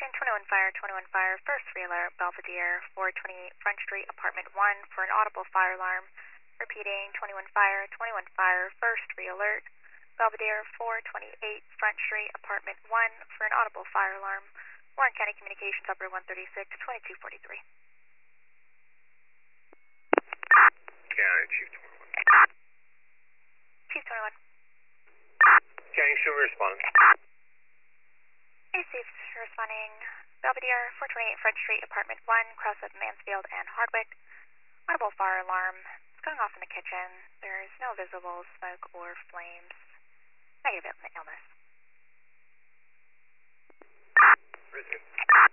21 Fire, first re-alert, Belvedere, 428 Front Street, Apartment 1 for an audible fire alarm. Repeating, 21 Fire, first re-alert, Belvedere, 428 Front Street, Apartment 1 for an audible fire alarm. Warren County Communications, Operator 136, 2243. County Chief 21. Chief 21. County Sewer responding. Hey, Chief, responding. Belvedere, 428 Front Street, Apartment 1, cross of Mansfield and Hardwick. Audible fire alarm. It's going off in the kitchen. There is no visible smoke or flames. Negative illness. Resume.